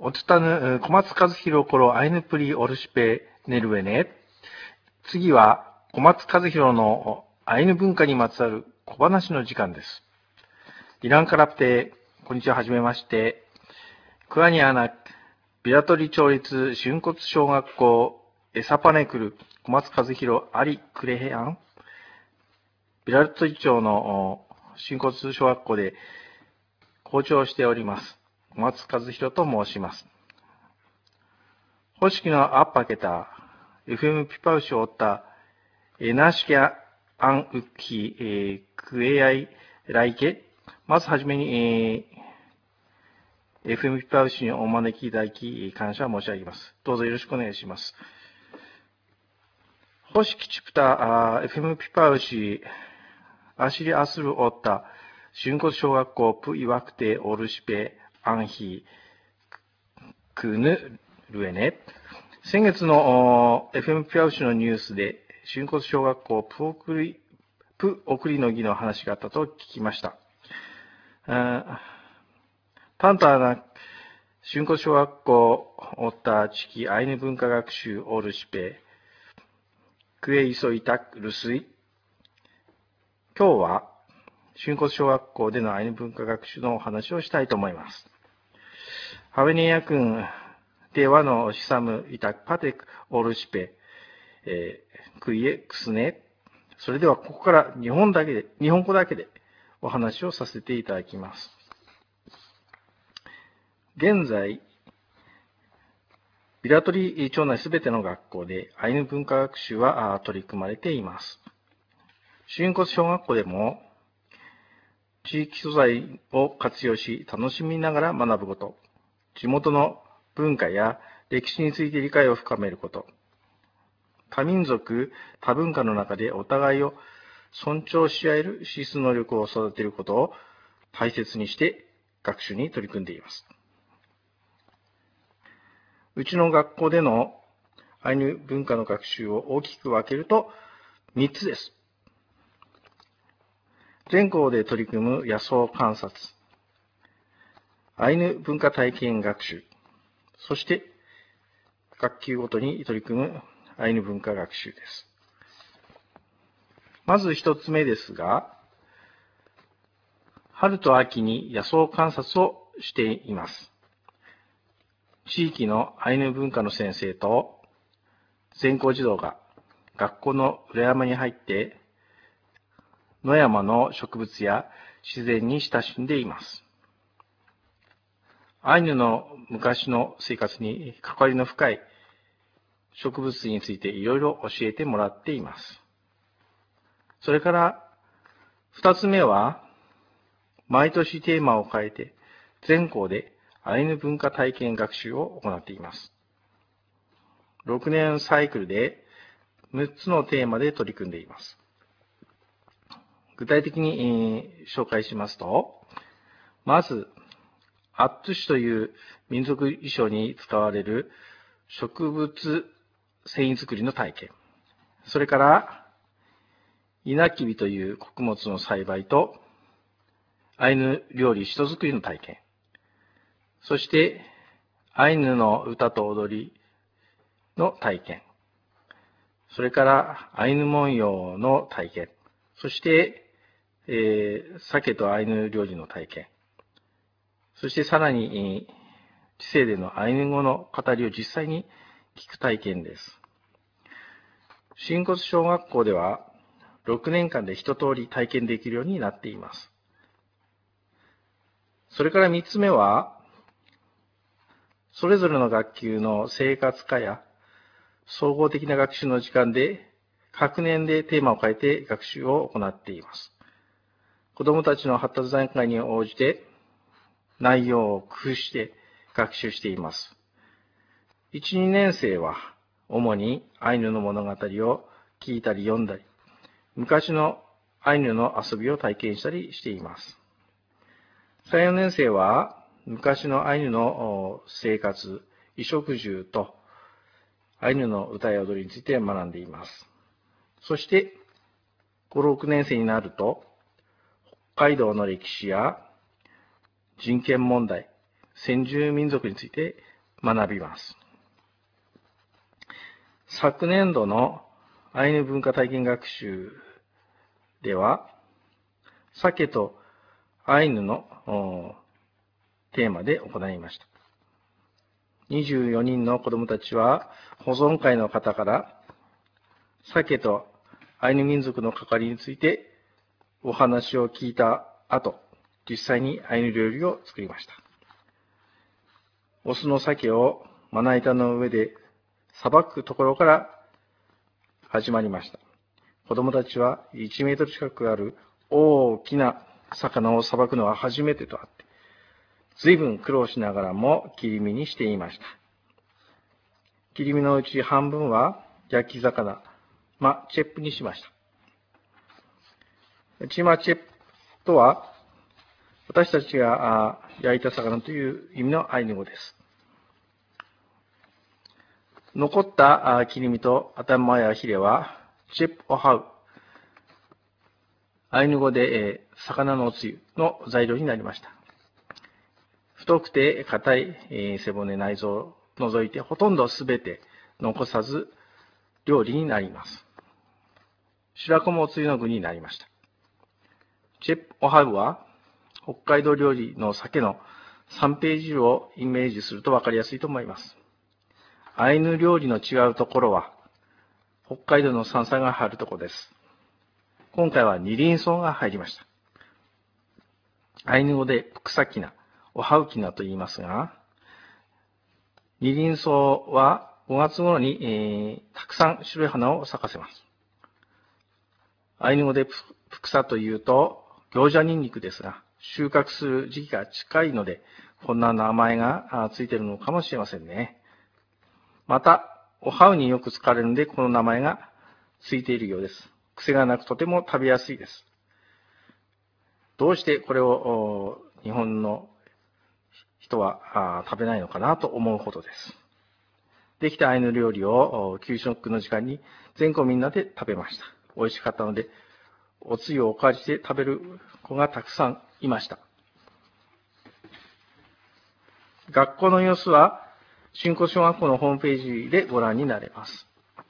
おつたぬ小松和弘頃アイヌプリオルシペネルウェネ。次は小松和弘のアイヌ文化にまつわる小話の時間です。イランカラプテ、こんにちは、はじめまして。クアニアナ、ビラトリ町立春骨小学校エサパネクル小松和弘アリクレヘアン。ビラトリ町の春骨小学校で校長をしております。小松和弘と申します。ホシキのアッパケタ、FM ピパウシを追った、ナシキャアンウッキ、クエアイライケ。まずはじめに、FM ピパウシにお招きいただき、感謝申し上げます。どうぞよろしくお願いします。ホシキチプタ、FM ピパウシ、アシリアスルオッタ、春骨小学校プイワクテオルシペアンヒクヌルエネ。先月の FM ピパウシのニュースで春骨小学校プ送りの儀の話があったと聞きました。タンタな春骨小学校おった地域アイヌ文化学習オルシペクエイソイタクルスイ。今日は春骨小学校でのアイヌ文化学習のお話をしたいと思います。ハベネヤ君ではのシサムイタクパテクオルシペクイエクスネ。それではここから日本語だけでお話をさせていただきます。現在、ビラトリ町内すべての学校でアイヌ文化学習は取り組まれています。春骨小学校でも地域素材を活用し楽しみながら学ぶこと、地元の文化や歴史について理解を深めること、多民族、多文化の中でお互いを尊重し合える資質能力を育てることを大切にして学習に取り組んでいます。うちの学校でのアイヌ文化の学習を大きく分けると3つです。全校で取り組む野草観察、アイヌ文化体験学習、そして学級ごとに取り組むアイヌ文化学習です。まず一つ目ですが、春と秋に野草観察をしています。地域のアイヌ文化の先生と全校児童が学校の裏山に入って野山の植物や自然に親しんでいます。アイヌの昔の生活に関わりの深い植物についていろいろ教えてもらっています。それから二つ目は、毎年テーマを変えて全校でアイヌ文化体験学習を行っています。6年サイクルで6つのテーマで取り組んでいます。具体的に紹介しますと、まず、アットゥシという民族衣装に使われる植物繊維作りの体験。それから、イナキビという穀物の栽培と、アイヌ料理人作りの体験。そして、アイヌの歌と踊りの体験。それから、アイヌ文様の体験。そして、鮭とアイヌ料理の体験。そしてさらに、知性でのアイヌ語の語りを実際に聞く体験です。春骨小学校では、6年間で一通り体験できるようになっています。それから3つ目は、それぞれの学級の生活科や総合的な学習の時間で、各年でテーマを変えて学習を行っています。子どもたちの発達段階に応じて内容を工夫して学習しています。1、2年生は主にアイヌの物語を聞いたり読んだり、昔のアイヌの遊びを体験したりしています。3、4年生は昔のアイヌの生活、衣食住とアイヌの歌や踊りについて学んでいます。そして5、6年生になると、北海道の歴史や人権問題、 先住民族について学びます。昨年度のアイヌ文化体験学習では、サケとアイヌのテーマで行いました。24人の子どもたちは、保存会の方から、サケとアイヌ民族の関わりについてお話を聞いた後、実際にアイヌ料理を作りました。オスの鮭をまな板の上でさばくところから始まりました。子供たちは1メートル近くある大きな魚をさばくのは初めてとあって、随分苦労しながらも切り身にしていました。切り身のうち半分は焼き魚、マチェップにしました。チマチェップとは、私たちが焼いた魚という意味のアイヌ語です。残った切り身と頭やヒレは、チェップオハウ、アイヌ語で魚のおつゆの材料になりました。太くて硬い背骨、内臓を除いてほとんどすべて残さず料理になります。白子もおつゆの具になりました。チェップオハウは北海道料理の鮭の三平汁をイメージすると分かりやすいと思います。アイヌ料理の違うところは、北海道の山菜が入るところです。今回は二輪草が入りました。アイヌ語でプクサキナ、オハウキナと言いますが、二輪草は5月頃に、たくさん白い花を咲かせます。アイヌ語でプクサというと、行者ニンニクですが、収穫する時期が近いので、こんな名前がついているのかもしれませんね。また、オハウによく使われるので、この名前がついているようです。癖がなくとても食べやすいです。どうしてこれを日本の人は食べないのかなと思うほどです。できたアイヌ料理を給食の時間に全校みんなで食べました。美味しかったので、おつゆをおかわりして食べる子がたくさんいました。学校の様子は、新古小学校のホームページでご覧になれます。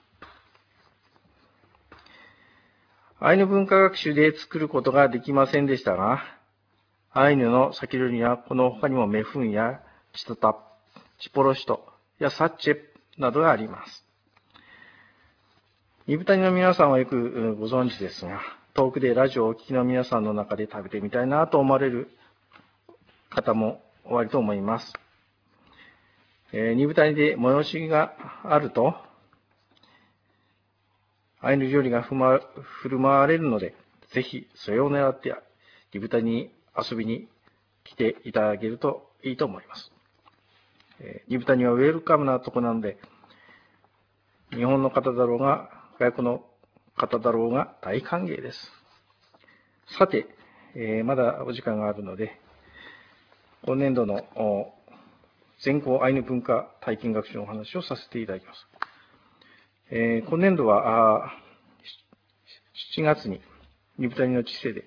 アイヌ文化学習で作ることができませんでしたが、アイヌの鮭料理にはこの他にもメフンやチトタ、チポロシトやサッチェなどがあります。ニブタニの皆さんはよくご存知ですが、遠くでラジオをお聞きの皆さんの中で食べてみたいなと思われる方もおありと思います。ニブタニで催しがあると、アイヌ料理が振る舞われるので、ぜひそれを狙ってニブタニに遊びに来ていただけるといいと思います。ニブタニはウェルカムなとこなので、日本の方だろうが、外国の方だろうが大歓迎です。さて、まだお時間があるので、今年度の全校アイヌ文化体験学習のお話をさせていただきます。今年度は7月にニブタニの知性で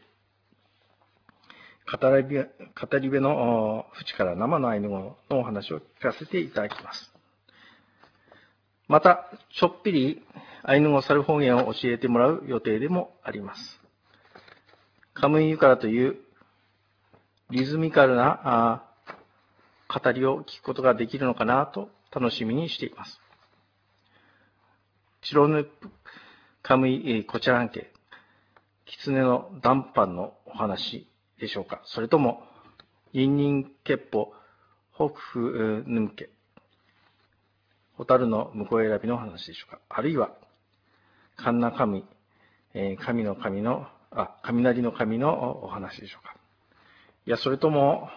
語り部の淵から生のアイヌ語のお話を聞かせていただきます。また、ちょっぴりアイヌ語猿方言を教えてもらう予定でもあります。カムイユカラというリズミカルな語りを聞くことができるのかなと楽しみにしています。チロヌカムイコチャランケ、狐の談判のお話でしょうか。それとも、インニンケッポ、北府ヌムケ、ホタルの婿選びの話でしょうか。あるいは、カンナカムイ、雷の神のお話でしょうか。いや、それとも、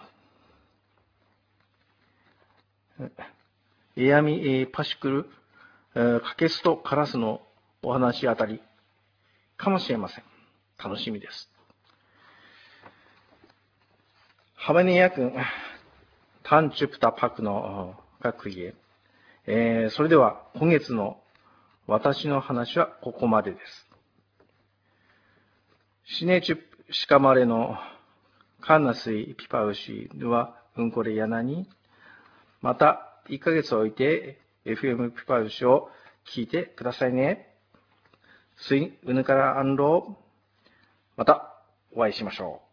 エヤミパシクル、カケスとカラスのお話あたりかもしれません。楽しみです。ハバネヤ君、タンチュプタパクの学位へ。それでは今月の私の話はここまでです。シネチュプシカマレのカンナスイピパウシはうんこれやなに。また、1ヶ月置いて、FM ピパウシを聞いてくださいね。スイン、うぬからアンロー。また、お会いしましょう。